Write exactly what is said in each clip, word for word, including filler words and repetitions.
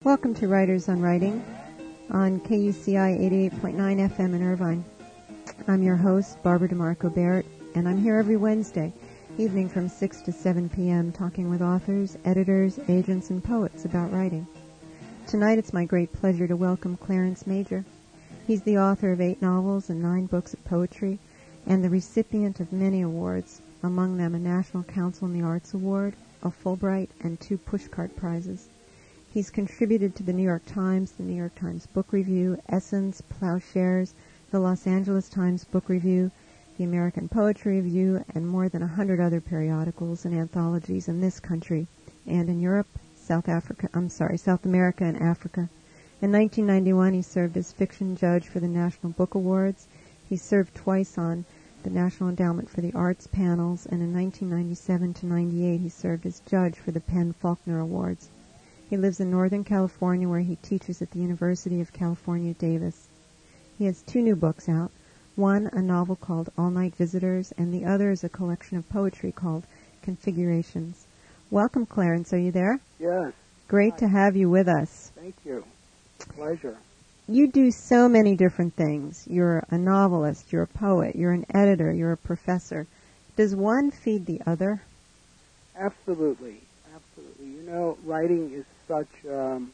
Welcome to Writers on Writing on K U C I eighty-eight point nine F M in Irvine. I'm your host, Barbara DeMarco Barrett, and I'm here every Wednesday evening from six to seven p.m. talking with authors, editors, agents, and poets about writing. Tonight it's my great pleasure to welcome Clarence Major. He's the author of eight novels and nine books of poetry and the recipient of many awards, among them a National Council in the Arts Award, a Fulbright, and two Pushcart Prizes. He's contributed to the New York Times, the New York Times Book Review, Essence, Plowshares, the Los Angeles Times Book Review, the American Poetry Review, and more than a hundred other periodicals and anthologies in this country and in Europe, South Africa, I'm sorry, South America and Africa. In nineteen ninety-one, he served as fiction judge for the National Book Awards. He served twice on the National Endowment for the Arts panels, and in nineteen ninety-seven to ninety-eight, he served as judge for the Penn Faulkner Awards. He lives in Northern California, where he teaches at the University of California, Davis. He has two new books out, one a novel called All Night Visitors, and the other is a collection of poetry called Configurations. Welcome, Clarence. Are you there? Yes. Great Hi. to have you with us. Thank you. Pleasure. You do so many different things. You're a novelist, you're a poet, you're an editor, you're a professor. Does one feed the other? Absolutely. Absolutely. You know, writing is such um,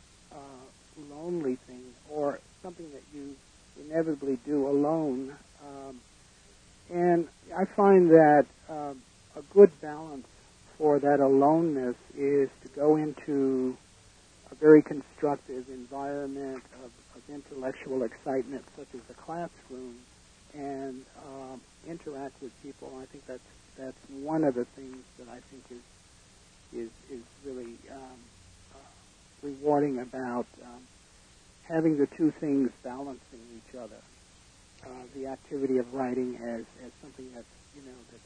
a lonely thing, or something that you inevitably do alone. Um, and I find that um, a good balance for that aloneness is to go into a very constructive environment of, of intellectual excitement, such as the classroom, and um, interact with people. I think that's that's one of the things that I think is is is really um, uh, rewarding about um, having the two things balancing each other. Uh, the activity of writing as, as something that's you know that's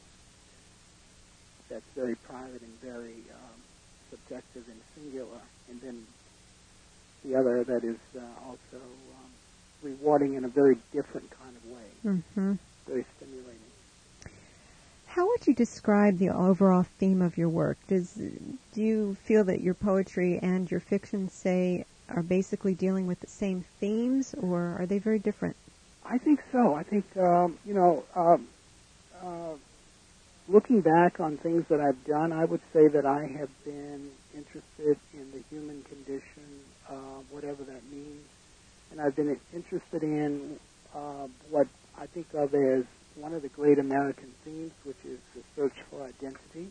that's very private and very um, subjective and singular, and then the other that is uh, also um, rewarding in a very different kind of way, Mm-hmm. very stimulating. How would you describe the overall theme of your work? Does do you feel that your poetry and your fiction, say, are basically dealing with the same themes, or are they very different? I think so. I think, um, you know, um, uh, looking back on things that I've done, I would say that I have been interested in the human condition, uh, whatever that means. And I've been interested in uh, what I think of as one of the great American themes, which is the search for identity.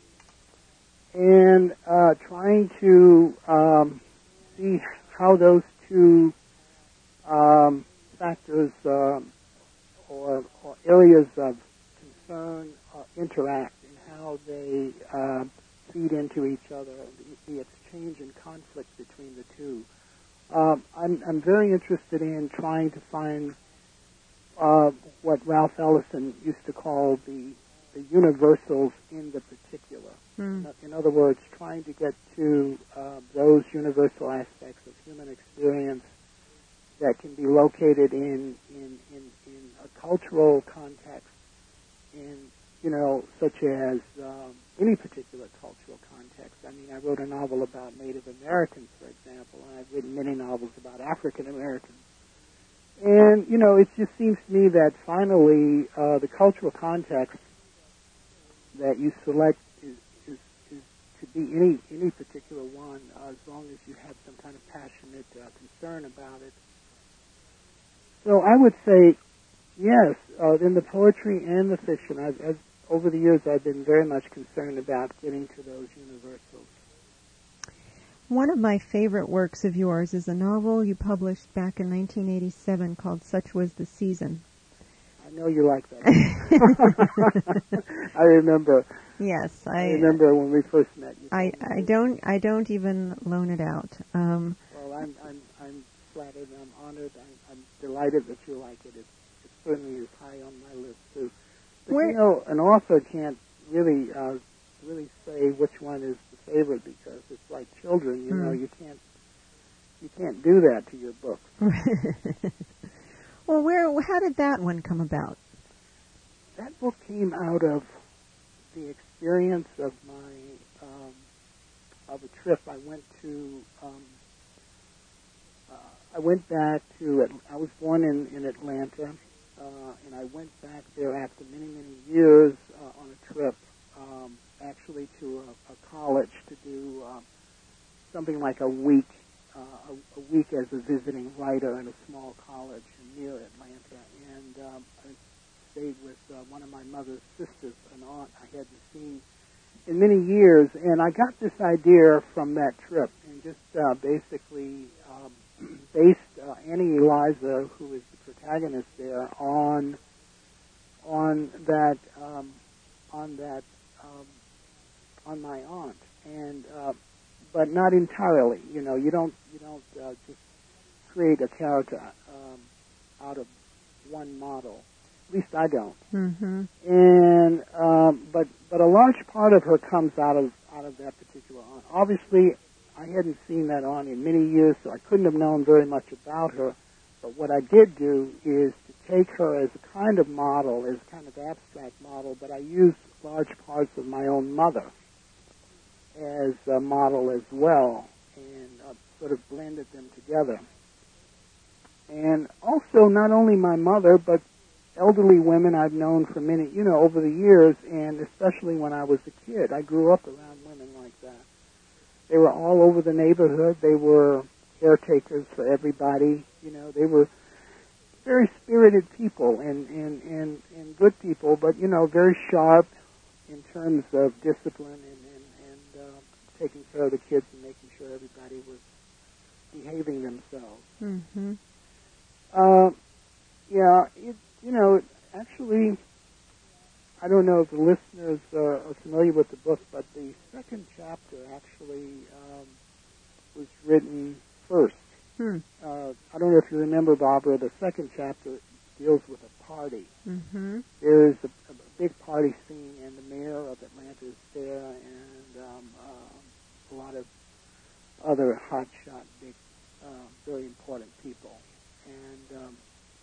And uh, trying to um, see how those two um, factors um, or, or areas of concern uh, interact and how they uh, feed into each other, the, the exchange and conflict between the two. Um, I'm, I'm very interested in trying to find uh, what Ralph Ellison used to call the, the universals in the particular. Mm. In other words, trying to get to uh, those universal aspects of human experience that can be located in, in, in, in a cultural context, in, you know, such as um, any particular cultural context. I mean, I wrote a novel about Native Americans, for example, and I've written many novels about African Americans. And, you know, it just seems to me that finally uh, the cultural context that you select is, is, is to be any, any particular one, uh, as long as you have some kind of passionate uh, concern about it. So I would say, yes, uh, in the poetry and the fiction, I've, I've, over the years I've been very much concerned about getting to those universals. One of my favorite works of yours is a novel you published back in nineteen eighty-seven called Such Was the Season. I know you like that. I remember. Yes, I, I remember when we first met. You I, I don't I don't even loan it out. Um, well, I'm I'm I'm flattered and I'm honored. I'm, I'm delighted that you like it. It, it certainly is high on my list too. But Where, you know, an author can't really uh, really say which one is the favorite, because it's like children. You hmm. know, you can't you can't do that to your books. Well, where how did that one come about? That book came out of the experience of my um, of a trip. I went to um, I went back to, I was born in, in Atlanta, uh, and I went back there after many, many years uh, on a trip, um, actually to a, a college to do uh, something like a week, uh, a, a week as a visiting writer in a small college near Atlanta. And um, I stayed with uh, one of my mother's sisters, an aunt I hadn't seen in many years, and I got this idea from that trip, and just uh, basically um, based uh, Annie Eliza, who is the protagonist there, on on that um, on that um, on my aunt, and uh, but not entirely. You know, you don't you don't uh, just create a character um, out of one model. At least I don't. Mm-hmm. And um, but but a large part of her comes out of out of that particular aunt. Obviously, I hadn't seen that aunt in many years, so I couldn't have known very much about her. But what I did do is to take her as a kind of model, as a kind of abstract model. But I used large parts of my own mother as a model as well, and uh, sort of blended them together. And also, not only my mother, but elderly women I've known for many, you know, over the years, and especially when I was a kid. I grew up around women like that. They were all over the neighborhood. They were caretakers for everybody. You know, they were very spirited people and, and, and, and good people, but, you know, very sharp in terms of discipline and, and, and uh, taking care of the kids and making sure everybody was behaving themselves. Mm-hmm. Uh, yeah, it, you know, actually, I don't know if the listeners uh, are familiar with the book, but the second chapter actually um, was written first. Hmm. Uh, I don't know if you remember, Barbara, the second chapter deals with a party. Mm-hmm. There is a, a big party scene, and the mayor of Atlanta is there, and um, uh, a lot of other hotshot, big, uh, very important people. And um,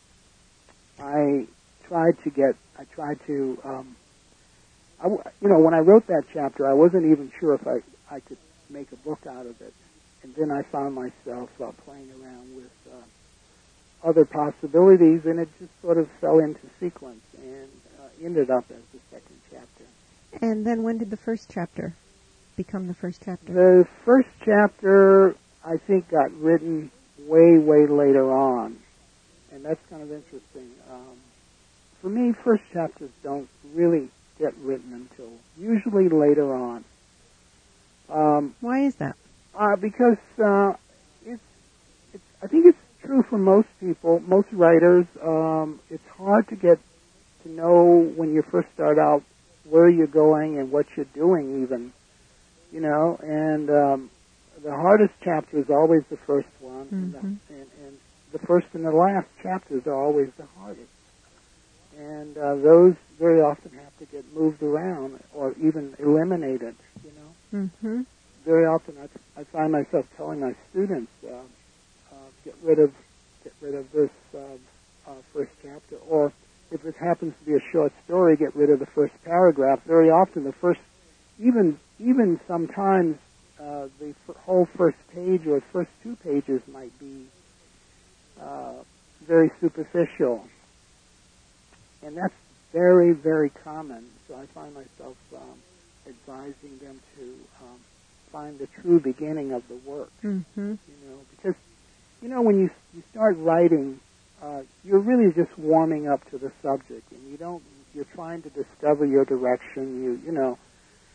I tried to get, I tried to, um, I, you know, when I wrote that chapter, I wasn't even sure if I, I could make a book out of it. And then I found myself uh, playing around with uh, other possibilities, and it just sort of fell into sequence and uh, ended up as the second chapter. And then when did the first chapter become the first chapter? The first chapter, I think, got written way, way later on. And that's kind of interesting. Um, for me, first chapters don't really get written until usually later on. Um, Why is that? Uh, because uh, it's, it's, I think it's true for most people, most writers. Um, it's hard to get to know when you first start out where you're going and what you're doing, even, you know. And um, the hardest chapter is always the first one, Mm-hmm. and, the, and, and the first and the last chapters are always the hardest. And uh, those very often have to get moved around or even eliminated, you know. Mm-hmm. Very often I, I find myself telling my students, uh, uh, get rid of get rid of this uh, uh, first chapter, or if it happens to be a short story, get rid of the first paragraph. Very often the first, even even sometimes uh, the f- whole first page or first two pages might be uh, very superficial. And that's very, very common. So I find myself um, advising them to um, find the true beginning of the work. Mm-hmm. You know, because you know when you you start writing, uh, you're really just warming up to the subject, and you don't. You're trying to discover your direction. You you know,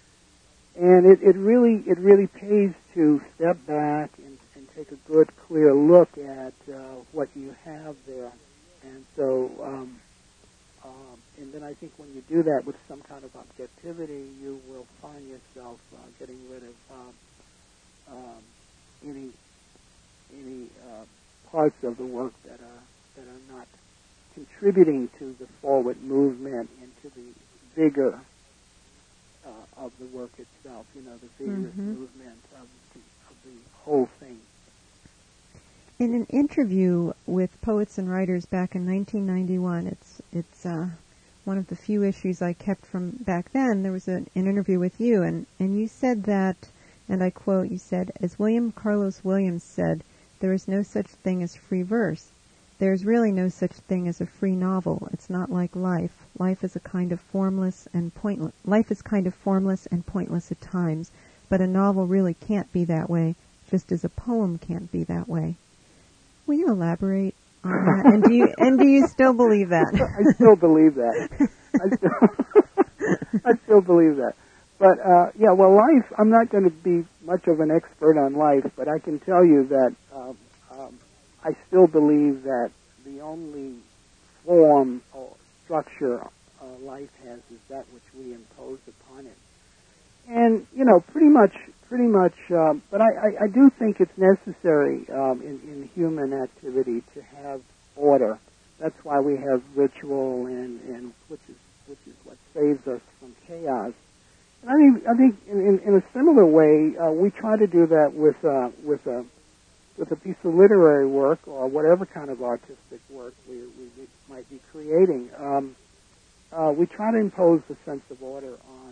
and it, it really it really pays to step back and, and take a good, clear look at uh, what you have there. And so. Um, Um, and then I think when you do that with some kind of objectivity, you will find yourself uh, getting rid of um, um, any any uh, parts of the work that are that are not contributing to the forward movement and to the vigor uh, of the work itself. You know, the vigorous Mm-hmm. movement of the, of the whole thing. In an interview with Poets and Writers back in nineteen ninety-one, it's it's uh, one of the few issues I kept from back then. There was an, an interview with you, and, and you said that, and I quote, you said, as William Carlos Williams said, There is no such thing as free verse. There is really no such thing as a free novel. It's not like life. Life is a kind of formless and pointless. Life is kind of formless and pointless at times, but a novel really can't be that way, just as a poem can't be that way. Will you elaborate on that? And do you and do you still believe that? I still believe that. I still, I still believe that. But uh, yeah, well, life. I'm not going to be much of an expert on life, but I can tell you that. Um, um, I still believe that the only form or structure uh, life has is that which we impose upon it. And, you know, pretty much, pretty much, um, but I, I, I do think it's necessary um, in, in human activity to have order. That's why we have ritual, and, and which is which is what saves us from chaos. And I think, I think in, in, in a similar way, uh, we try to do that with uh, with a with a piece of literary work or whatever kind of artistic work we, we might be creating. Um, uh, we try to impose a sense of order on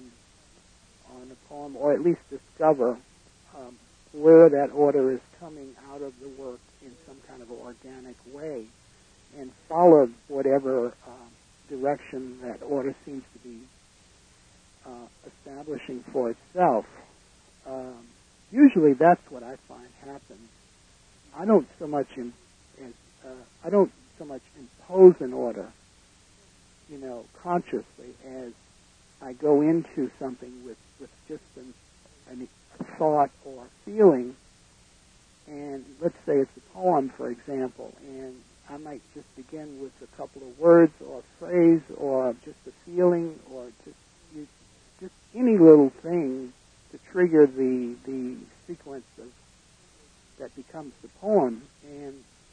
on a poem, or at least discover um, where that order is coming out of the work in some kind of organic way, and follow whatever uh, direction that order seems to be uh, establishing for itself. Um, usually that's what I find happens. I don't so much in, in, uh, I don't so much impose an order, you know, consciously, as I go into something with, with just an, an, a thought or feeling. And let's say it's a poem, for example, and I might just begin with a couple of words or a phrase or just a feeling or just you, just any little thing to trigger the the sequence of that becomes the poem, and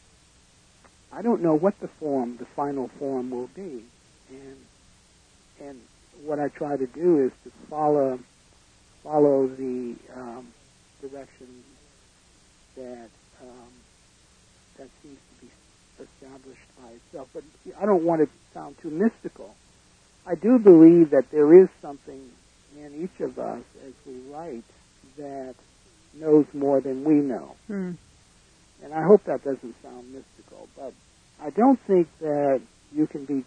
I don't know what the form, the final form will be, and and what I try to do is to follow follow the um, direction that um, that seems to be established by itself. But I don't want to sound too mystical. I do believe that there is something in each of us as we write that knows more than we know. Hmm. And I hope that doesn't sound mystical, but I don't think that you can be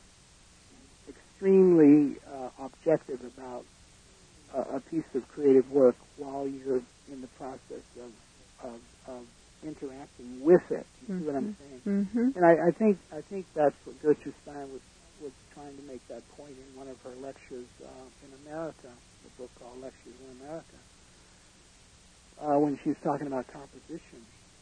extremely uh, objective about a, a piece of creative work while you're in the process of, of, of interacting with it. You mm-hmm. see what I'm saying? Mm-hmm. And I, I think I think that's what Gertrude Stein was, was trying to make that point in one of her lectures uh, in America, the book called Lectures in America. Uh, when she's talking about composition.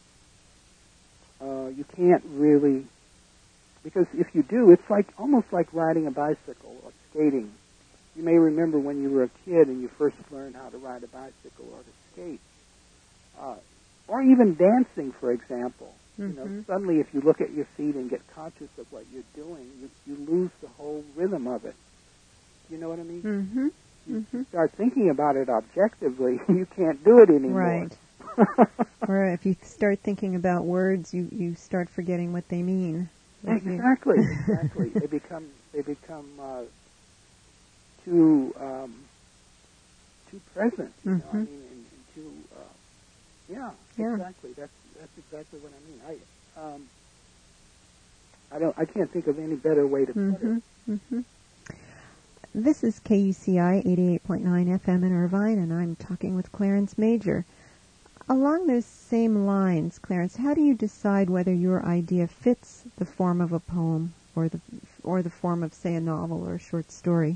Uh, you can't really, because if you do, it's like almost like riding a bicycle or skating. You may remember when you were a kid and you first learned how to ride a bicycle or to skate. Uh, or even dancing, for example. Mm-hmm. You know, suddenly if you look at your feet and get conscious of what you're doing, you, you lose the whole rhythm of it. You know what I mean? Mm-hmm. You mm-hmm. start thinking about it objectively, you can't do it anymore. Right. Or if you start thinking about words, you, you start forgetting what they mean. Exactly, exactly. They become they become uh, too um, too present. You know, mm-hmm. I mean, and, and too. Uh, yeah, yeah, exactly. That's that's exactly what I mean. I um, I don't. I can't think of any better way to mm-hmm. put it. Mm-hmm. This is K U C I eighty-eight point nine F M in Irvine, and I'm talking with Clarence Major. Along those same lines, Clarence, how do you decide whether your idea fits the form of a poem or the or the form of, say, a novel or a short story?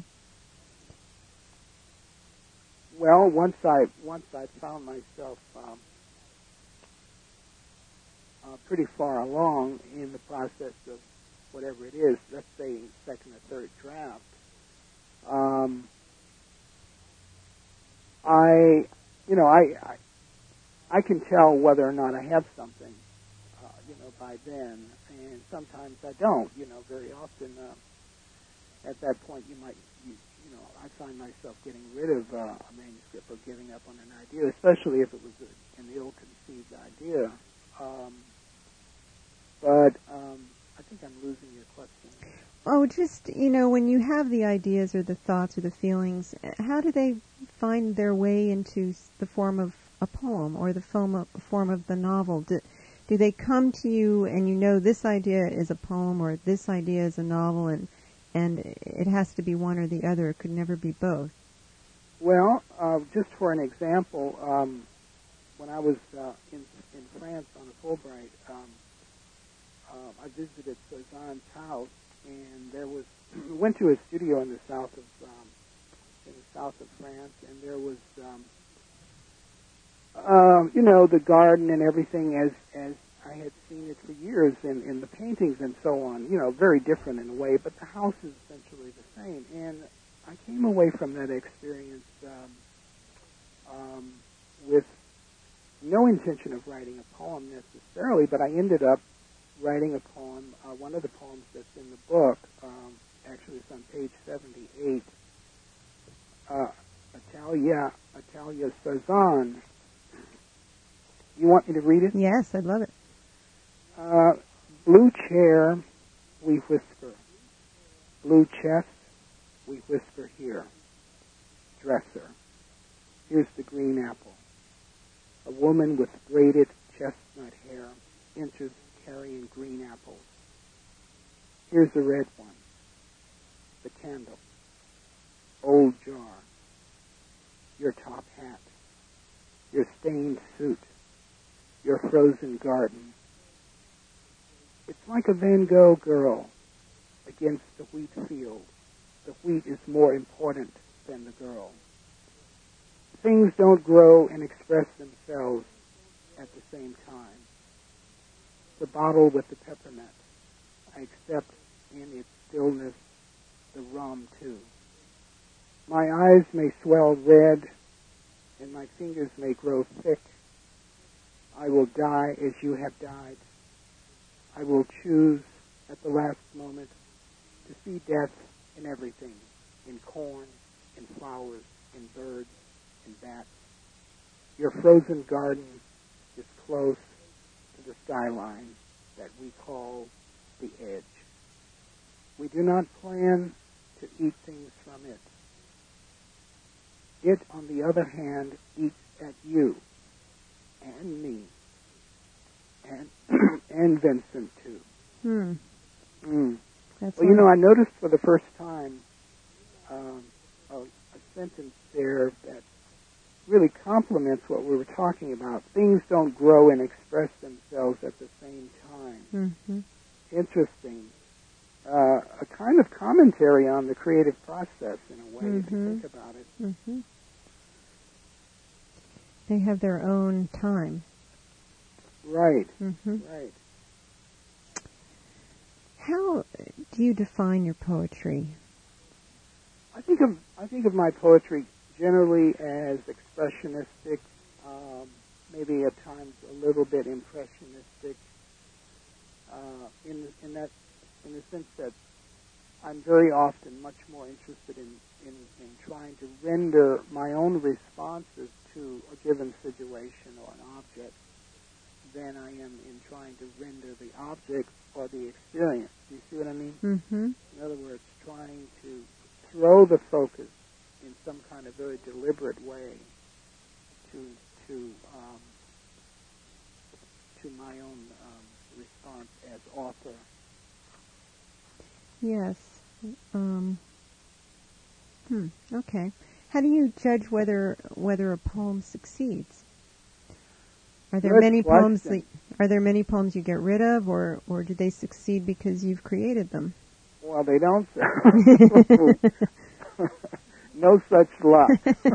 Well, once I once I found myself um, uh, pretty far along in the process of whatever it is, let's say second or third draft, um, I, you know, I, I I can tell whether or not I have something, uh, you know, by then, and sometimes I don't. You know, very often uh, at that point you might, you, you know, I find myself getting rid of uh, a manuscript or giving up on an idea, especially if it was a, an ill-conceived idea. Um, but um, I think I'm losing your question. Oh, just, you know, when you have the ideas or the thoughts or the feelings, how do they find their way into the form of a poem or the form of, form of the novel? Do, do they come to you and you know this idea is a poem or this idea is a novel, and and it has to be one or the other? It could never be both. Well, uh, just for an example, um, when I was uh, in in France on a Fulbright, um, uh, I visited Cezanne's house, and there was went to a studio in the south of um, in the south of France, and there was um, uh, you know, the garden and everything as as I had seen it for years in in the paintings and so on. You know, very different in a way, but the house is essentially the same. And I came away from that experience um, um, with no intention of writing a poem necessarily, but I ended up writing a poem. Uh, one of the poems that's in the book, um, actually it's on page seventy-eight, uh, Italia, Italia Cezanne. You want me to read it? Yes, I'd love it. Uh, blue chair, we whisper. Blue chest, we whisper here. Dresser, here's the green apple. A woman with braided chestnut hair enters carrying green apples. Here's a red one. The candle. Old jar. Your top hat. Your stained suit. Your frozen garden. It's like a Van Gogh girl against the wheat field. The wheat is more important than the girl. Things don't grow and express themselves at the same time. The bottle with the peppermint. I accept in its stillness the rum too. My eyes may swell red and my fingers may grow thick. I will die as you have died. I will choose at the last moment to see death in everything, in corn, in flowers, in birds, in bats. Your frozen garden is close to the skyline that we call the edge. We do not plan to eat things from it. It, on the other hand, eats at you and me and and Vincent too. Hmm. Mm. That's well, you know, I noticed for the first time um, a, a sentence there that really complements what we were talking about. Things don't grow and express themselves at the same time. Mm-hmm. Interesting. Uh, a kind of commentary on the creative process, in a way, mm-hmm. if you think about it. Mm-hmm. They have their own time. Right. Mm-hmm. Right. How do you define your poetry? I think of I think of my poetry generally as expressionistic, um, maybe at times a little bit impressionistic. Uh, in in that in the sense that I'm very often much more interested in, in, in trying to render my own responses to a given situation or an object than I am in trying to render the object or the experience. Do you see what I mean? Mm-hmm. In other words, trying to throw the focus in some kind of very deliberate way to to um, to my own um, response as author. Yes. Um, hmm. Okay. How do you judge whether whether a poem succeeds? Are there Good many question. poems that, are there many poems you get rid of, or or do they succeed because you've created them? Well, they don't. No such luck.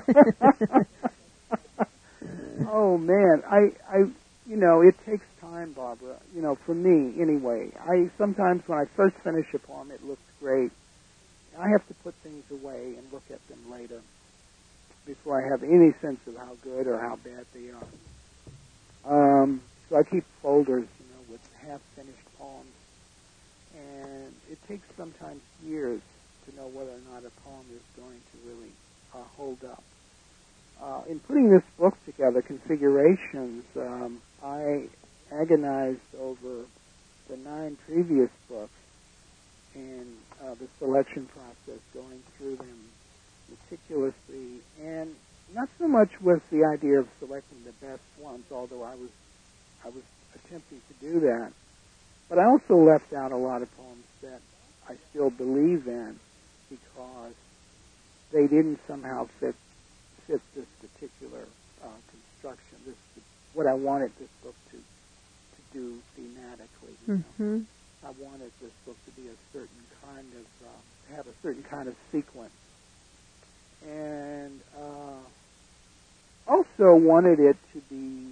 Oh man, I, I, you know, it takes time, Barbara. You know, for me anyway. I sometimes when I first finish a poem, it looks great. I have to put things away and look at them later before I have any sense of how good or how bad they are. Um, so I keep folders, you know, with half-finished poems, and it takes sometimes years to know whether or not a poem is going to really uh, hold up. Uh, in putting this book together, Configurations, um, I agonized over the nine previous books and uh, the selection process, going through them meticulously, and not so much with the idea of selecting the best ones, although I was I was attempting to do that. But I also left out a lot of poems that I still believe in because they didn't somehow fit fit this particular uh, construction. This what I wanted this book to to do thematically. You mm-hmm. know? I wanted this book to be a certain kind of uh, have a certain kind of sequence, and uh, also wanted it to be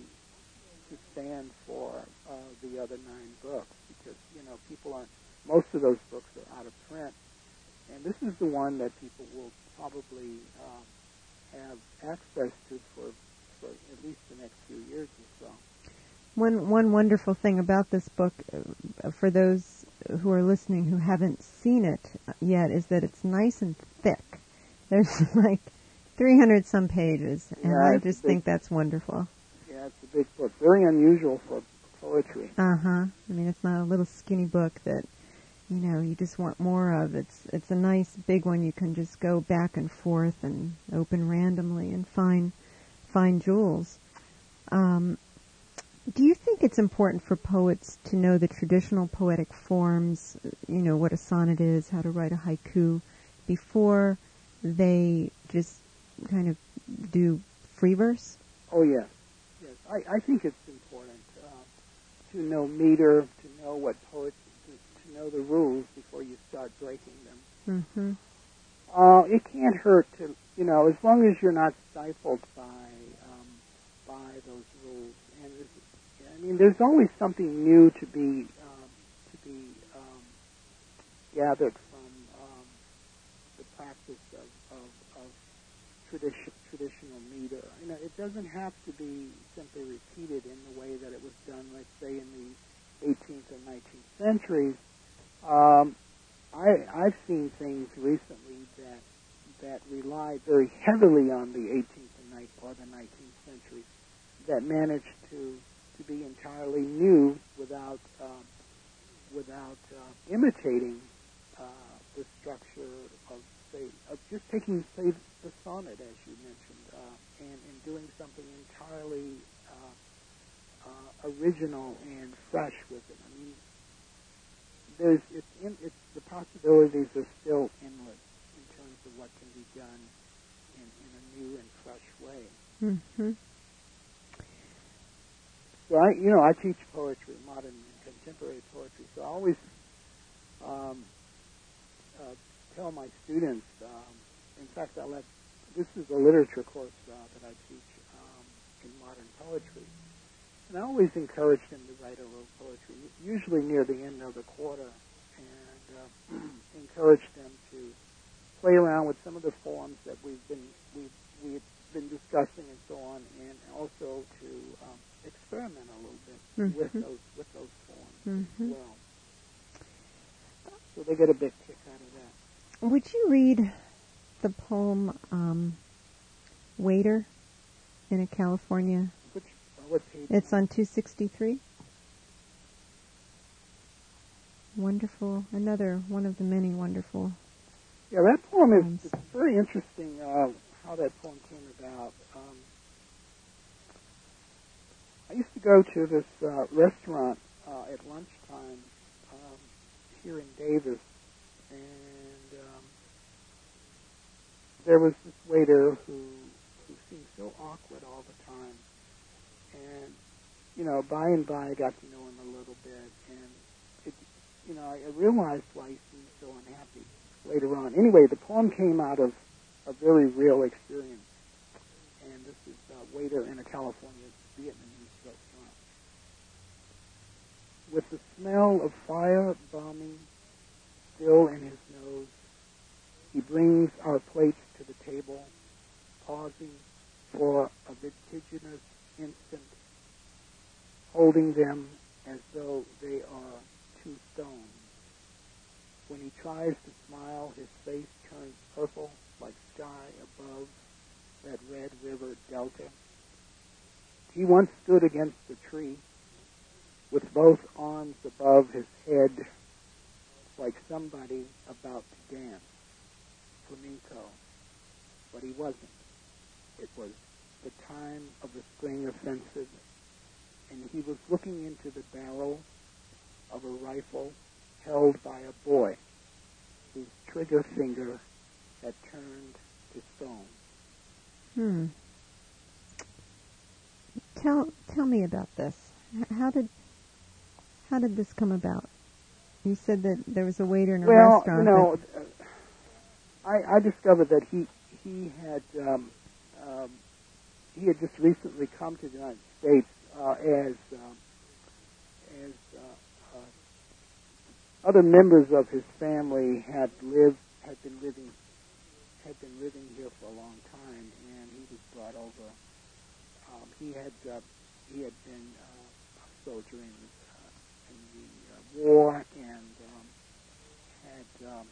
to stand for uh, the other nine books because you know people aren't. Most of those books are out of print, and this is the one that people will probably um, have access to for, for at least the next few years or so. One one wonderful thing about this book, uh, for those who are listening who haven't seen it yet, is that it's nice and thick. There's like three hundred some pages, and yeah, I just think that's wonderful. Yeah, it's a big book. Very unusual for poetry. Uh-huh. I mean, it's not a little skinny book that, you know, you just want more of. It's it's a nice big one you can just go back and forth and open randomly and find find jewels. Um, do you think it's important for poets to know the traditional poetic forms, you know, what a sonnet is, how to write a haiku, before they just kind of do free verse? Oh, yes. Yes, I, I think it's important uh, to know meter, to know what poets, to, to know the rules before you start breaking them. Mm-hmm. Uh, it can't hurt to, you know, as long as you're not stifled by um, by those rules. And I mean, there's always something new to be um, to be um, gathered from um, the practice of, of, of tradition, traditional meter. You know, it doesn't have to be simply repeated in the way that it was done, let's say, in the eighteenth and nineteenth centuries. Um, I, I've seen things recently that that rely very heavily on the eighteenth and nineteenth or the nineteenth century that managed to to be entirely new without um, without uh, imitating uh, the structure of say of just taking say the sonnet as you mentioned uh, and, and doing something entirely uh, uh, original and fresh with it. I mean, there's it's in, it's the possibilities are still endless in terms of what can be done in, in a new and fresh way. Mm-hmm. So I, you know, I teach poetry, modern and contemporary poetry. So I always um, uh, tell my students. Um, in fact, I let this is a literature course uh, that I teach um, in modern poetry, and I always encourage them to write a little poetry, usually near the end of the quarter, and uh, encourage them to play around with some of the forms that we've been we've we've been discussing and so on, and also to um, experiment a little bit mm-hmm. with those with those forms mm-hmm. as well. So they get a big kick out of that. Would you read the poem um, "Waiter" in a California? Which uh, what page? It's on two sixty-three. Wonderful. Another one of the many wonderful. Yeah, that poem is poems. it's very interesting. Uh, how that poem came about. Um, I used to go to this uh, restaurant uh, at lunchtime um, here in Davis, and um, there was this waiter who who seemed so awkward all the time. And you know, by and by, I got to know him a little bit, and it, you know, I, I realized why he seemed so unhappy later on. Anyway, the poem came out of a very real experience, and this is a waiter in a California Vietnamese restaurant. With the smell of fire bombing still in his nose, he brings our plates to the table, pausing for a vertiginous instant, holding them as though they are two stones. When he tries to smile, his face turns purple like sky above that red river delta. He once stood against a tree with both arms above his head like somebody about to dance flamenco, but he wasn't. It was the time of the spring offensive, and he was looking into the barrel of a rifle held by a boy whose trigger finger had turned to stone. Hmm. Tell tell me about this. How did how did this come about? You said that there was a waiter in a well, restaurant. Well, you know, I, I discovered that he he had um, um, he had just recently come to the United States uh, as um, as uh, uh, other members of his family had lived had been living had been living here for a long time, and he was brought over. Um, he had uh, he had been uh, a soldier in, uh, in the uh, war and um, had um,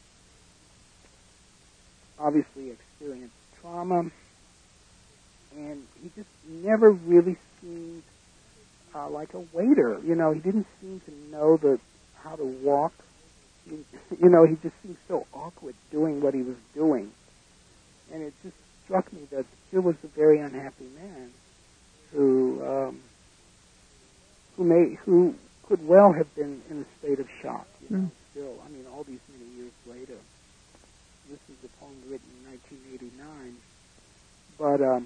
obviously experienced trauma, and he just never really seemed uh, like a waiter. You know, he didn't seem to know the how to walk. He, you know, he just seemed so awkward doing what he was doing, and it just struck me that here was a very unhappy man who um, who may who could well have been in a state of shock. You know, mm. still, I mean, all these many years later. This is a poem written in nineteen eighty-nine, but um,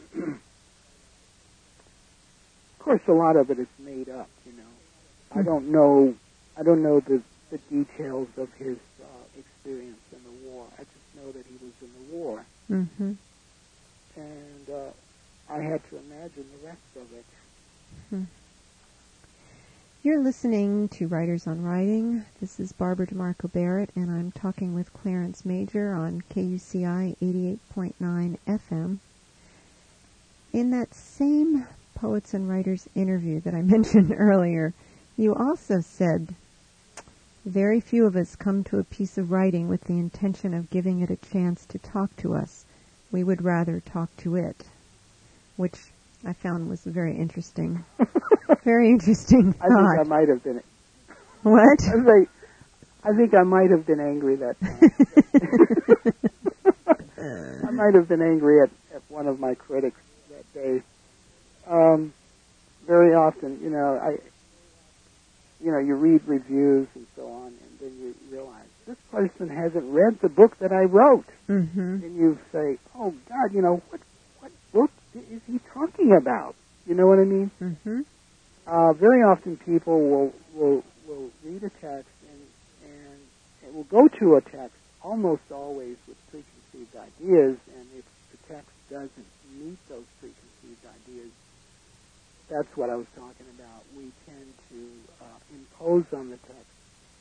of course, a lot of it is made up. You know, I don't know. I don't know the the details of his uh, experience in the war. I just know that he was in the war, mm-hmm. and uh, I had to imagine the rest of it. Mm-hmm. You're listening to Writers on Writing. This is Barbara DeMarco Barrett, and I'm talking with Clarence Major on K U C I eighty-eight point nine F M. In that same Poets and Writers interview that I mentioned earlier, you also said, very few of us come to a piece of writing with the intention of giving it a chance to talk to us. We would rather talk to it, which I found was very interesting. Very interesting thought. I think I might have been. What? I, think, I think I might have been angry that time. I might have been angry at, at one of my critics that day. Um, very often, you know, I, you know, you read reviews and so on, and then you realize this person hasn't read the book that I wrote, mm-hmm. and you say, "Oh God, you know what? What book is he talking about?" You know what I mean? Mm-hmm. Uh, very often people will, will will read a text and, and it will go to a text almost always with preconceived ideas, and if the text doesn't meet those preconceived ideas, that's what I was talking about. We tend to uh, impose on the text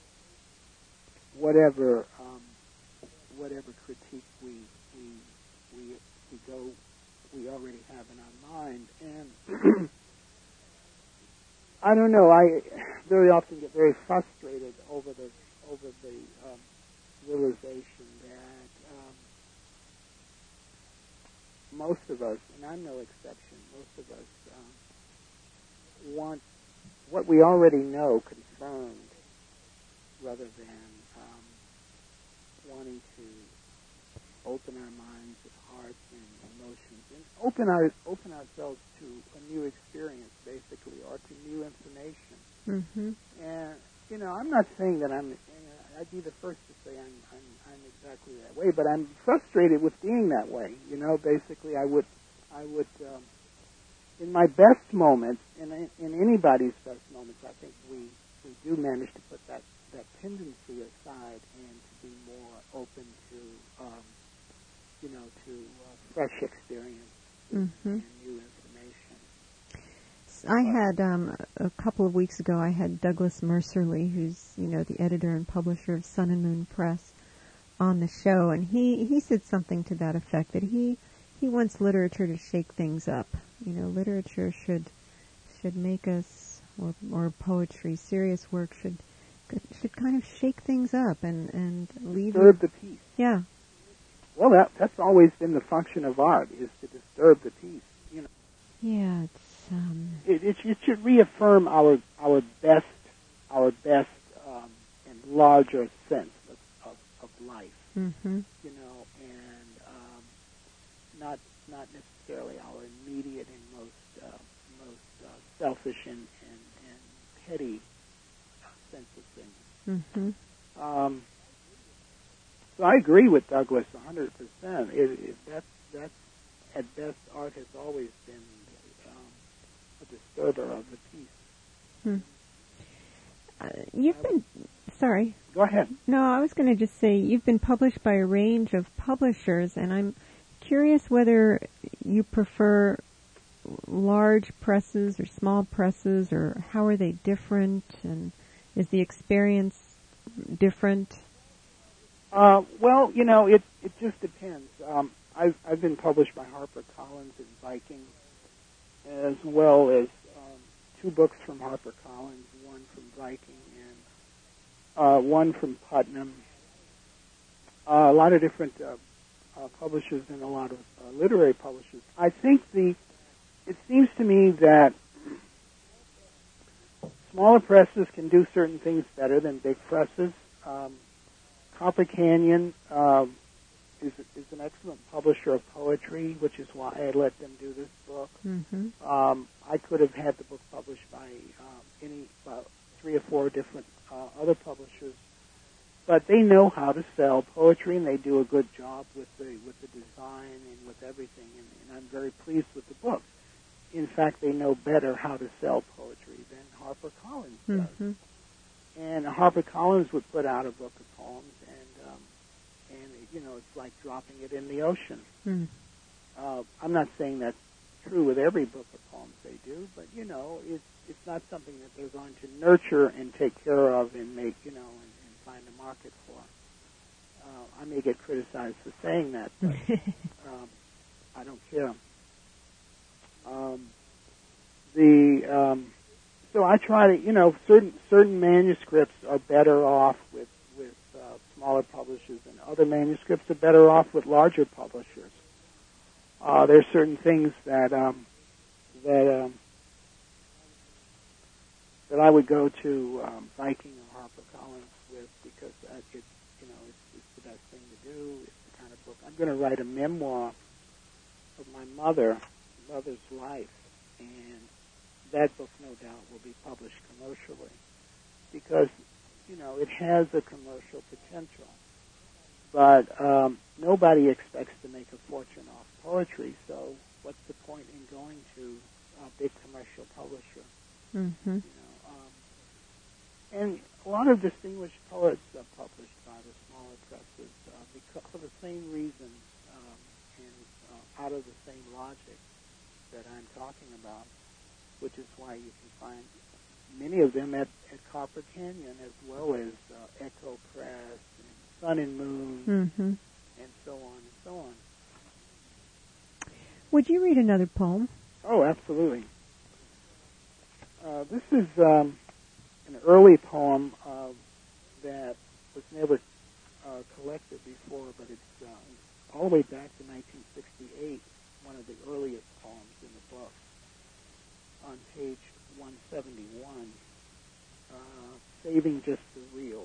whatever um, whatever critique we we we we go we already have in our mind, and I don't know. I very often get very frustrated over the over the um, realization that um, most of us, and I'm no exception, most of us um, want what we already know confirmed, rather than um, wanting to open our minds and hearts and emotions and open our open ourselves to a new experience, basically, or to new information. Mm-hmm. And you know, I'm not saying that I'm. You know, I'd be the first to say I'm, I'm I'm exactly that way, but I'm frustrated with being that way. You know, basically, I would I would um, in my best moments, in in anybody's best moments, I think we we do manage to put that that tendency aside and to be more open to. Um, you know, to uh, fresh experience mm-hmm. and new information. I had, um, a couple of weeks ago, I had Douglas Mercerly, who's, you know, the editor and publisher of Sun and Moon Press, on the show, and he, he said something to that effect, that he, he wants literature to shake things up. You know, literature should should make us, or, or poetry, serious work, should should kind of shake things up and, and leave... Disturb the peace. Yeah. Well, that, that's always been the function of art, is to disturb the peace. You know. Yeah, it's um. It, it, it should reaffirm our our best our best um, and larger sense of, of, of life. Mm-hmm. You know, and um, not not necessarily our immediate and most uh, most uh, selfish and, and, and petty sense of things. Mm-hmm. Um, so I agree with Douglas one hundred percent. It, it, that's, that's, at best, art has always been um, a disturber of the peace. Hmm. Uh, you've been, sorry. Go ahead. No, I was going to just say you've been published by a range of publishers, and I'm curious whether you prefer large presses or small presses, or how are they different, and is the experience different? Uh, well, you know, it it just depends. Um, I've I've been published by HarperCollins and Viking, as well as um, two books from HarperCollins, one from Viking and uh, one from Putnam. Uh, a lot of different uh, uh, publishers and a lot of uh, literary publishers. I think the it seems to me that smaller presses can do certain things better than big presses. Um, Copper Canyon um, is, is an excellent publisher of poetry, which is why I let them do this book. Mm-hmm. Um, I could have had the book published by um, any uh, three or four different uh, other publishers, but they know how to sell poetry, and they do a good job with the with the design and with everything. And, and I'm very pleased with the book. In fact, they know better how to sell poetry than HarperCollins does. Mm-hmm. And HarperCollins would put out a book of poems, and um, and you know, it's like dropping it in the ocean. Mm. Uh, I'm not saying that's true with every book of poems they do, but you know, it's it's not something that they're going to nurture and take care of and make, you know, and, and find a market for. Uh, I may get criticized for saying that, but um, I don't care. Um, the um, So I try to, you know, certain certain manuscripts are better off with with uh, smaller publishers, and other manuscripts are better off with larger publishers. Uh, there are certain things that um, that um, that I would go to um, Viking or HarperCollins with because uh, it's, you know, it's, it's the best thing to do. It's the kind of book. I'm going to write a memoir of my mother, mother's life, and that book, no doubt, will be published commercially because, you know, it has a commercial potential. But um, nobody expects to make a fortune off poetry, so what's the point in going to a big commercial publisher? Mm-hmm. You know, um, and a lot of distinguished poets are published by the smaller presses uh, because for the same reason um, and uh, out of the same logic that I'm talking about, which is why you can find many of them at, at Copper Canyon as well as uh, Echo Press and Sun and Moon Mm-hmm. and so on and so on. Would you read another poem? Oh, absolutely. Uh, this is um, an early poem uh, that was never uh, collected before, but it's uh, all the way back to nineteen sixty-eight, one of the earliest poems in the book. On page one seventy-one, uh, Saving Just the Real.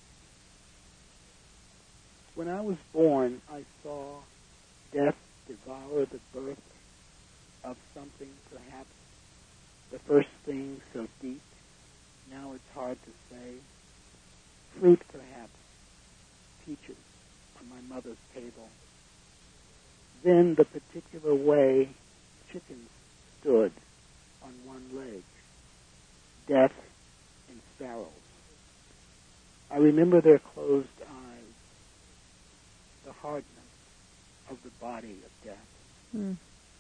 When I was born, I saw death devour the birth of something, perhaps the first thing so deep, now it's hard to say. Fruit, perhaps, peaches on my mother's table. Then the particular way chickens stood on one leg, death and sparrows. I remember their closed eyes, the hardness of the body of death. Mm.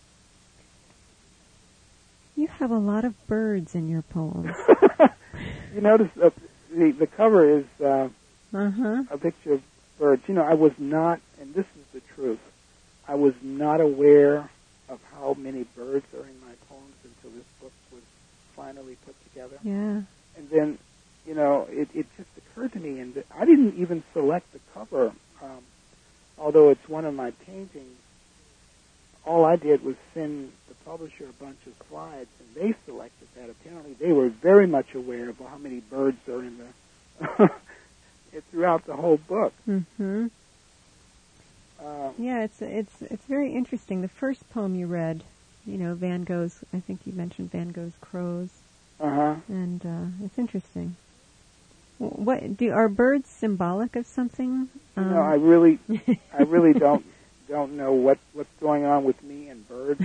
You have a lot of birds in your poems. You notice uh, the the cover is uh, uh-huh. a picture of birds. You know, I was not, and this is the truth, I was not aware of how many birds are in my poems until this book was finally put together. Yeah. And then, you know, it, it just occurred to me, and I didn't even select the cover, um, although it's one of my paintings. All I did was send the publisher a bunch of slides, and they selected that. Apparently, they were very much aware of how many birds are in the throughout the whole book. Mm-hmm. Uh, Yeah, it's it's it's very interesting. The first poem you read you know, Van Gogh's, I think you mentioned Van Gogh's Crows. Uh-huh. And uh, it's interesting. What do are birds symbolic of something? Um, um, no, I really, I really don't don't know what, what's going on with me and birds.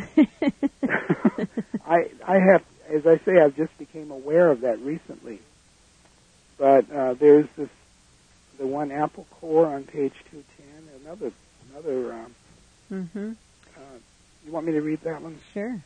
I I have, as I say, I've just became aware of that recently. But uh, there's this, the one apple core on page two ten. Another another. Um, mm-hmm. uh, you want me to read that one? Sure.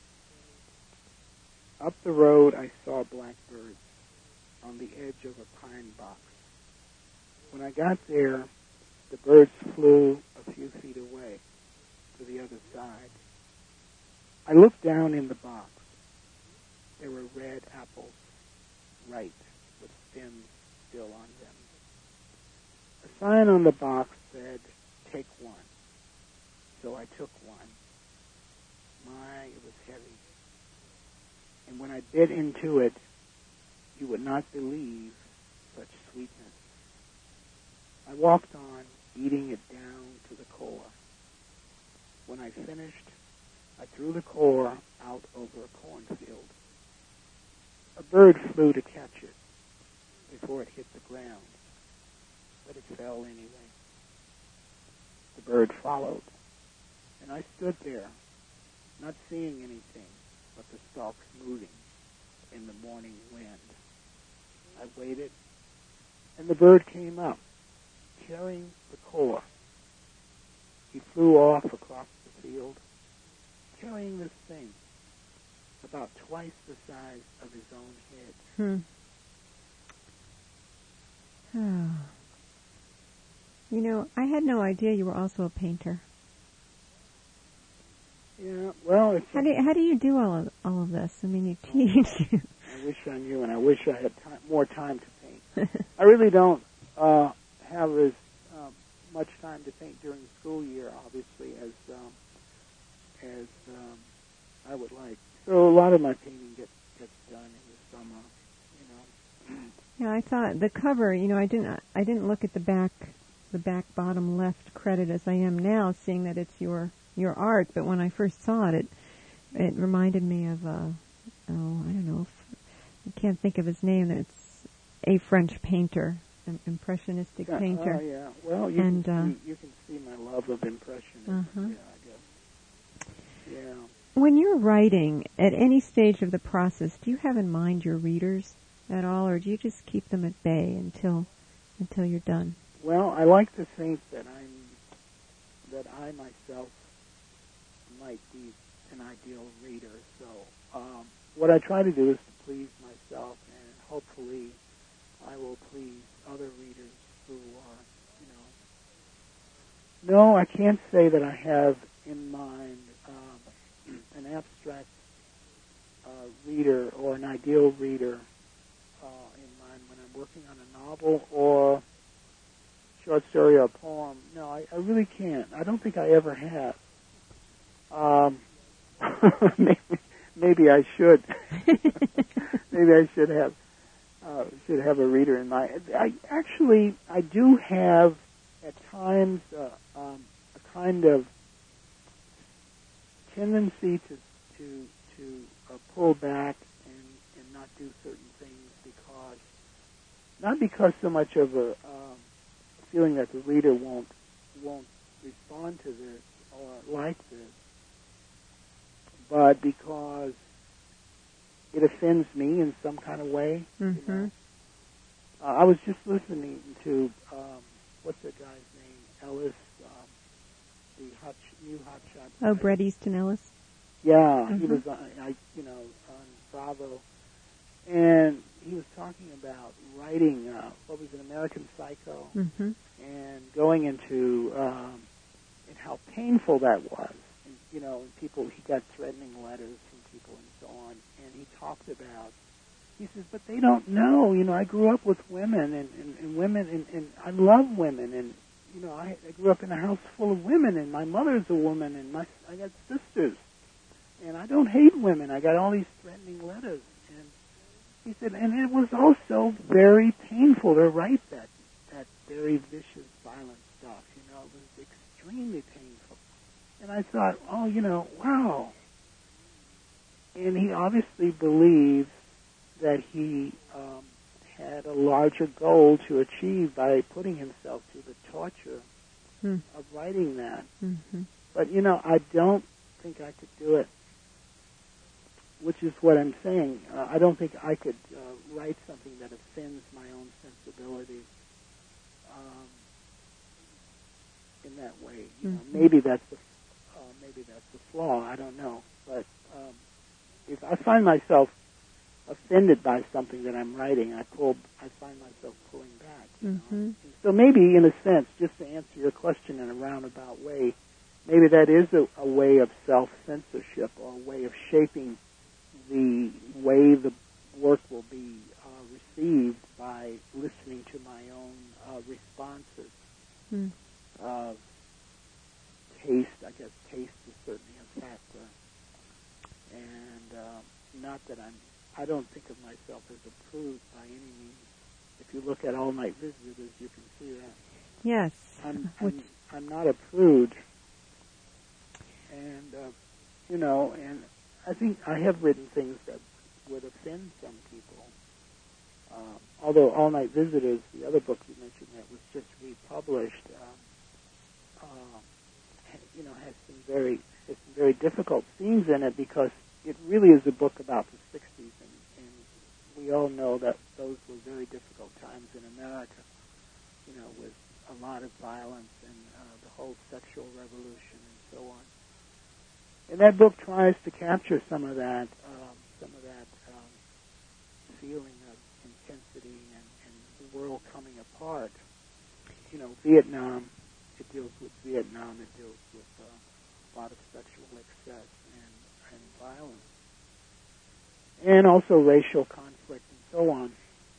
Up the road, I saw blackbirds on the edge of a pine box. When I got there, the birds flew a few feet away to the other side. I looked down in the box. There were red apples, ripe, with stems still on them. A sign on the box said, "Take one." So I took one. My, it was heavy. And when I bit into it, you would not believe such sweetness. I walked on, eating it down to the core. When I finished, I threw the core out over a cornfield. A bird flew to catch it before it hit the ground, but it fell anyway. The bird followed, and I stood there, not seeing anything but the stalks moving in the morning wind. I waited, and the bird came up, carrying the core. He flew off across the field, carrying this thing, about twice the size of his own head. Hmm. Oh. You know, I had no idea you were also a painter. Yeah, well, it's how do you, how do you do all of all of this? I mean, you teach. I wish I knew, and I wish I had time, more time to paint. I really don't uh, have as uh, much time to paint during the school year, obviously, as um, as um, I would like. So a lot of my painting gets gets done in the summer, you know. Yeah, I thought the cover. You know, I didn't I didn't look at the back the back bottom left credit as I am now, seeing that it's your. your art, but when I first saw it, it, it reminded me of, uh, oh, I don't know, if, I can't think of his name. It's a French painter, an impressionistic yeah, painter. Oh, yeah. Well, you, and, can uh, see, you can see my love of impressionism, uh-huh. yeah, I guess. Yeah. When you're writing, at any stage of the process, do you have in mind your readers at all, or do you just keep them at bay until until you're done? Well, I like to think that I'm, that I myself might be an ideal reader. So um, what I try to do is to please myself, and hopefully I will please other readers who are, you know. No, I can't say that I have in mind um, an abstract uh, reader or an ideal reader uh, in mind when I'm working on a novel or short story or poem. No, I, I really can't. I don't think I ever have. Um, maybe, maybe I should. Maybe I should have uh, should have a reader in mind. I actually I do have at times uh, um, a kind of tendency to to to uh, pull back and, and not do certain things because not because so much of a um, feeling that the reader won't won't respond to this or like this, but because it offends me in some kind of way. Mm-hmm. You know? uh, I was just listening to, um, what's that guy's name? Ellis, um, the hot, new hot shot. Oh, Bret Easton Ellis? Yeah, mm-hmm. he was, on, I, you know, on Bravo. And he was talking about writing, uh, what was it, American Psycho, mm-hmm. and going into, um, and how painful that was. And, you know, people, he got threatening letters from people and so on. And he talked about, he says, but they don't know, you know, I grew up with women and, and, and women, and, and I love women. And, you know, I, I grew up in a house full of women, and my mother's a woman, and my I got sisters. And I don't hate women. I got all these threatening letters. And he said, and it was also very painful to write that, that very vicious, violent stuff. You know, it was extremely painful. And I thought, oh, you know, wow. and he obviously believes that he um, had a larger goal to achieve by putting himself through the torture hmm. of writing that. Mm-hmm. But, you know, I don't think I could do it, which is what I'm saying. Uh, I don't think I could uh, write something that offends my own sensibilities um, in that way. You know, Mm-hmm. maybe that's the uh, maybe that's the flaw. I don't know. But um, if I find myself offended by something that I'm writing, I pull. I find myself pulling back. You Mm-hmm. know? So maybe, in a sense, just to answer your question in a roundabout way, maybe that is a, a way of self-censorship or a way of shaping the way the work will be uh, received by listening to my own uh, responses. Mm. Uh, taste, I guess, taste is certainly a factor, and uh, not that I'm. I don't think of myself as a prude by any means. If you look at All Night Visitors, you can see that. Yes. I'm, Which... I'm, I'm not a prude. And, uh, you know, and I think I have written things that would offend some people. Uh, although All Night Visitors, the other book you mentioned that was just republished, um, uh, you know, has some very has some very difficult scenes in it because it really is a book about the sixties, and, and we all know that those were very difficult times in America, you know, with a lot of violence and uh, the whole sexual revolution and so on. And that book tries to capture some of that, um, some of that um, feeling of intensity and, and the world coming apart. You know, Vietnam, it deals with Vietnam, it deals with uh, a lot of sexual excess and, and violence. And also racial conflict and so on.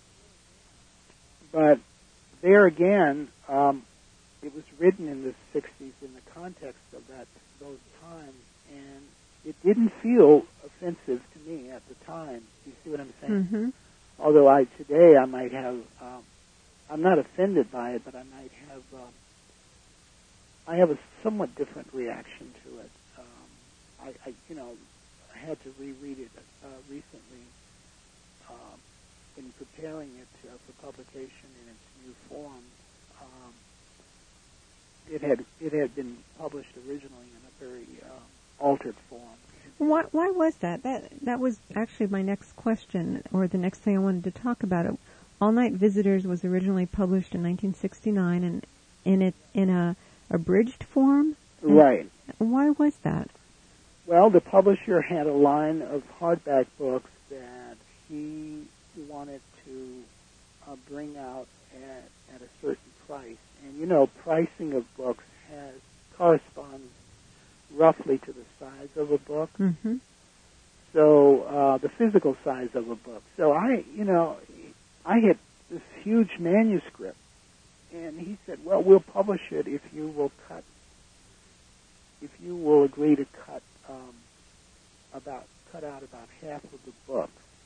But there again, um, it was written in the sixties in the context of that those times, and it didn't feel offensive to me at the time. Do you see what I'm saying? Mm-hmm. Although I today I might have, um, I'm not offended by it, but I might have, um, I have a somewhat different reaction to it. Um, I, I, you know, I had to reread it uh, recently um, in preparing it uh, for publication in its new form. Um, it had it had been published originally in a very uh, altered form. Why, why was that? That that was actually my next question, or the next thing I wanted to talk about. It. All Night Visitors was originally published in nineteen sixty-nine, and in it in a abridged form. And right. Why was that? Well, the publisher had a line of hardback books that he wanted to uh, bring out at, at a certain price. And, you know, pricing of books has corresponds roughly to the size of a book. Mm-hmm. So, uh, the physical size of a book. So I, you know, I had this huge manuscript. And he said, well, we'll publish it if you will cut, if you will agree to cut um, about, cut out about half of the book.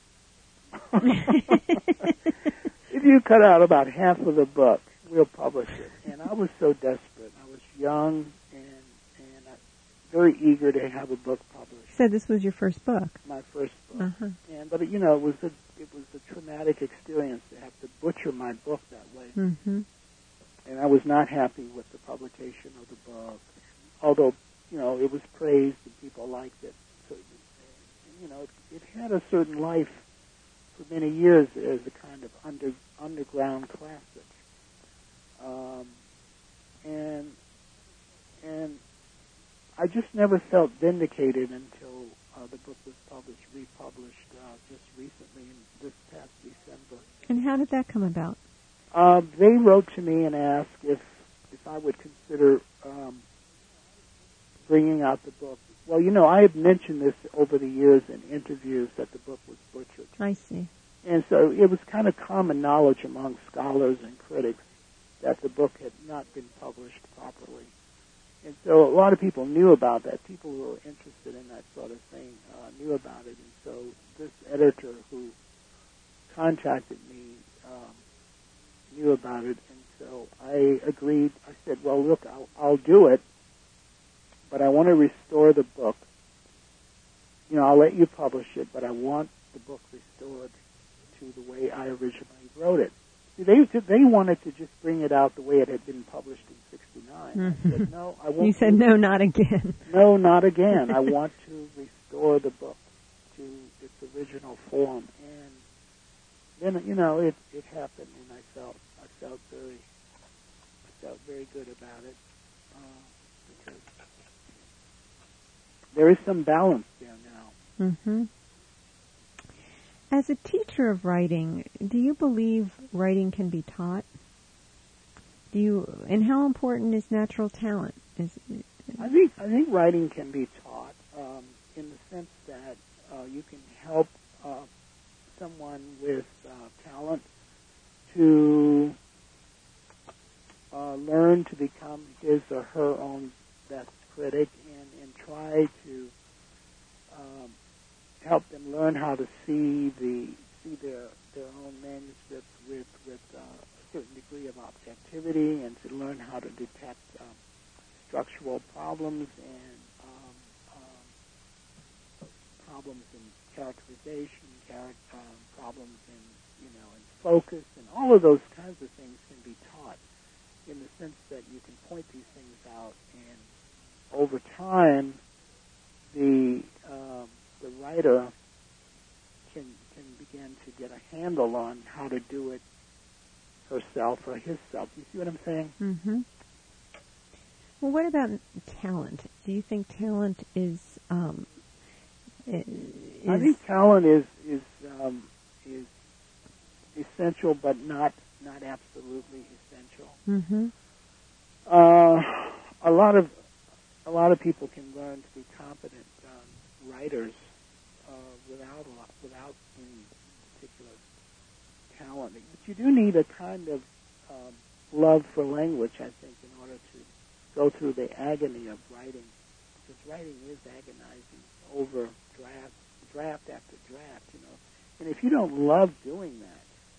If you cut out about half of the book, we'll publish it. And I was so desperate. I was young and and I, very eager to have a book published. You said this was your first book. My first book. Uh-huh. And but you know, it was a it was a traumatic experience to have to butcher my book that way. Mm-hmm. And I was not happy with the publication of the book, although you know it was praised and people liked it. So you know, it, it had a certain life for many years as a kind of under, underground classic. Um, and and I just never felt vindicated until uh, the book was published, republished uh, just recently in this past December. And how did that come about? Uh, they wrote to me and asked if if I would consider um, bringing out the book. Well, you know, I have mentioned this over the years in interviews that the book was butchered. I see. And so it was kind of common knowledge among scholars and critics that the book had not been published properly. And so a lot of people knew about that. People who were interested in that sort of thing uh, knew about it. And so this editor who contacted me um, knew about it. And so I agreed. I said, well, look, I'll, I'll do it, but I want to restore the book you know, I'll let you publish it, but I want the book restored to the way I originally wrote it. See, they they wanted to just bring it out the way it had been published in sixty-nine. Mm-hmm. I said, no, I won't. You said, no, not again. No, not again. I want to restore the book to its original form. And then, you know, it, it happened, and I felt I felt very I felt very good about it uh, because there is some balance there now. Mm-hmm. As a teacher of writing, do you believe writing can be taught? Do you, and how important is natural talent? Is, I think I think writing can be taught um, in the sense that uh, you can help uh, someone with uh, talent to uh, learn to become his or her own best critic, and, and try to um, help them learn how to see the see their their own manuscripts with with uh, a certain degree of objectivity, and to learn how to detect um, structural problems and um, um, problems in characterization, charac- um, problems in you know in focus, and all of those kinds of things can be taught in the sense that you can point these things out, and over time, the um, the writer can can begin to get a handle on how to do it herself or himself. You see what I'm saying? Mm-hmm. Well, what about talent? Do you think talent is? Um, is I think talent is is um, is essential, but not not absolutely essential. Mm-hmm. Uh, a lot of a lot of people can learn to be competent um, writers uh, without a lot, without any particular talent. But you do need a kind of um, love for language, I think, in order to go through the agony of writing, because writing is agonizing over draft, draft after draft, you know. And if you don't love doing that,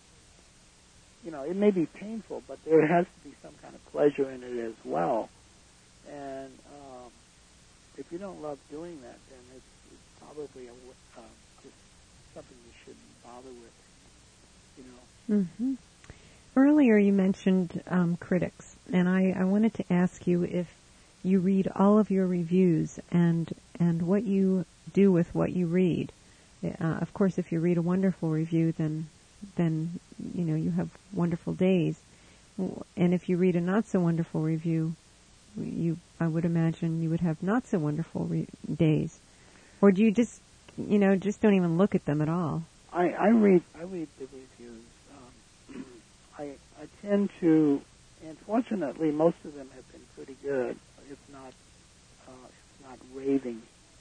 you know, it may be painful, but there has to be some kind of pleasure in it as well. And um, if you don't love doing that, then it's, it's probably a, uh, just something you shouldn't bother with, you know. Mm-hmm. Earlier you mentioned um, critics, and I, I wanted to ask you if you read all of your reviews and and what you do with what you read. Uh, of course, if you read a wonderful review, then then you know you have wonderful days. And if you read a not so wonderful review, you I would imagine you would have not so wonderful re- days. Or do you just you know just don't even look at them at all? I, I read I read the reviews. Um, I I tend to, and fortunately, most of them have been pretty good. If not, uh, if not raving.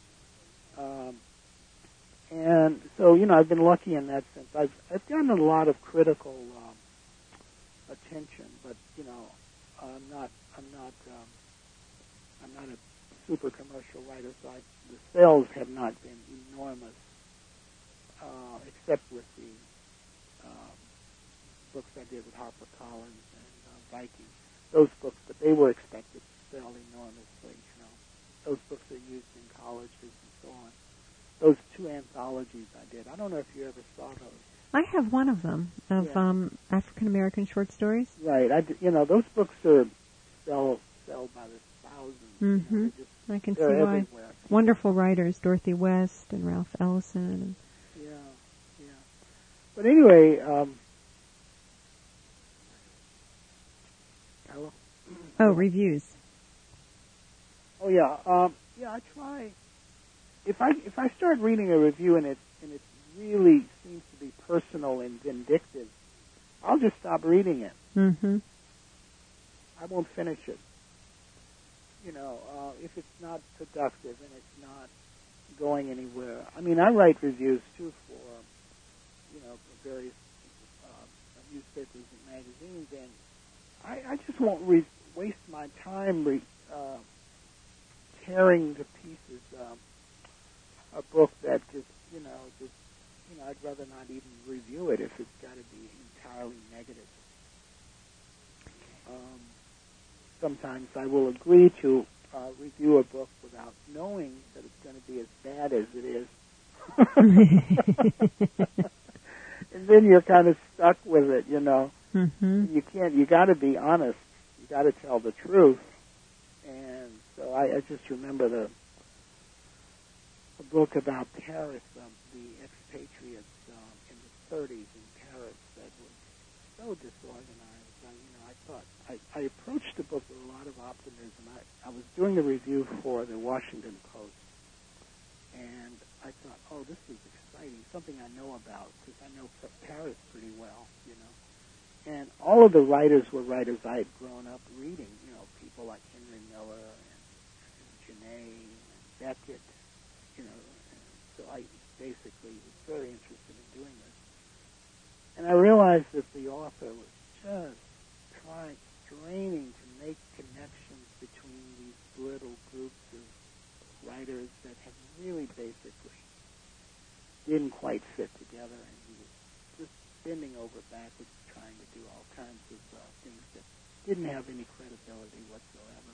Um, and so, you know, I've been lucky in that sense. I've I've gotten a lot of critical um, attention, but you know, I'm not I'm not um, I'm not a super commercial writer, so I, the sales have not been enormous, uh, except with the um, books I did with HarperCollins and uh, Viking. Those books, but they were expected to sell enormously. You know, those books are used in colleges and so on. Those two anthologies I did. I don't know if you ever saw those. I have one of them of yeah. um, African American short stories. Right. I, you know, those books are sell sell by the thousands. Mm-hmm. You know, just, I can see why. Everywhere. Wonderful writers, Dorothy West and Ralph Ellison. And yeah, yeah. But anyway, um, hello. Oh, reviews. Oh yeah, um, yeah. I try. If I if I start reading a review and it and it really seems to be personal and vindictive, I'll just stop reading it. Mm-hmm. I won't finish it. You know, uh, if it's not productive and it's not going anywhere. I mean, I write reviews too for you know for various uh, newspapers and magazines, and I, I just won't re- waste my time re- uh, tearing to pieces um, a book that just, you know, just, you know, I'd rather not even review it if it's got to be entirely negative. Um, sometimes I will agree to uh, review a book without knowing that it's going to be as bad as it is. And then you're kind of stuck with it, you know. Mm-hmm. You can't, you got to be honest. You got to tell the truth. And so I, I just remember the a book about Paris, um, the expatriates um, in the thirties in Paris that was so disorganized. I, you know, I thought I, I approached the book with a lot of optimism. I, I was doing a review for the Washington Post, and I thought, oh, this is exciting, something I know about because I know Paris pretty well, you know. And all of the writers were writers I had grown up reading, you know, people like Henry Miller and, and Genet and Beckett. You know, and so I basically was very interested in doing this. And I realized that the author was just trying, straining to make connections between these little groups of writers that had really basically didn't quite fit together, and he was just bending over backwards trying to do all kinds of uh, things that didn't have any credibility whatsoever.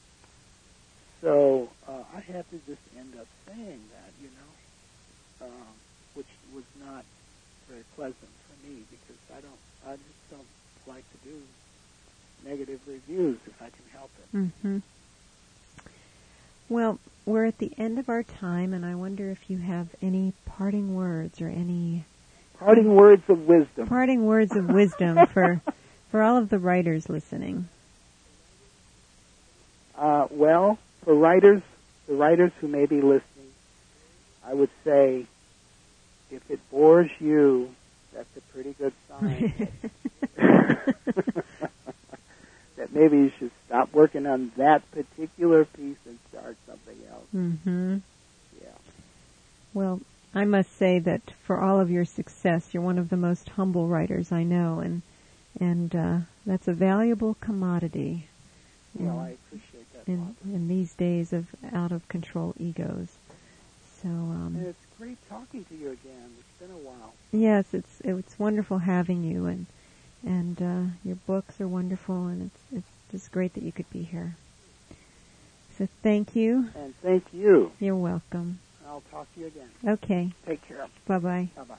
So uh, I had to just end up saying that, you know, um, which was not very pleasant for me because I don't, I just don't like to do negative reviews if I can help it. Mm-hmm. Well, we're at the end of our time, and I wonder if you have any parting words or any parting words of wisdom. Parting words of wisdom for for all of the writers listening. Uh, well. For writers, the writers who may be listening, I would say, if it bores you, that's a pretty good sign. That maybe you should stop working on that particular piece and start something else. Mm-hmm. Yeah. Well, I must say that for all of your success, you're one of the most humble writers I know, and and uh, that's a valuable commodity. Well, I appreciate In, in these days of out-of-control egos. So, um, and it's great talking to you again. It's been a while. Yes, it's it's wonderful having you, and and uh, your books are wonderful, and it's it's just great that you could be here. So thank you. And thank you. You're welcome. I'll talk to you again. Okay. Take care. Bye-bye. Bye-bye.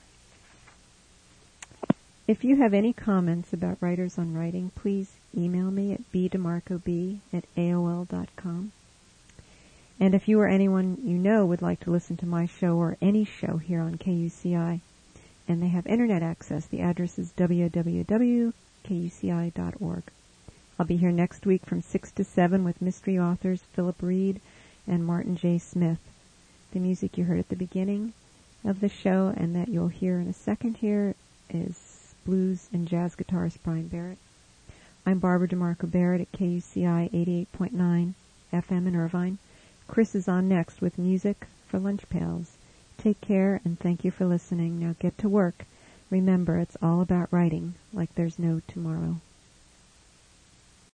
If you have any comments about Writers on Writing, please email me at b demarco b at a o l dot com. And if you or anyone you know would like to listen to my show or any show here on K U C I, and they have internet access, the address is w w w dot k u c i dot org. I'll be here next week from six to seven with mystery authors Philip Reed and Martin J. Smith. The music you heard at the beginning of the show and that you'll hear in a second here is blues and jazz guitarist Brian Barrett. I'm Barbara DeMarco Barrett at K U C I eighty-eight point nine F M in Irvine. Chris is on next with music for Lunch Pails. Take care and thank you for listening. Now get to work. Remember, it's all about writing like there's no tomorrow.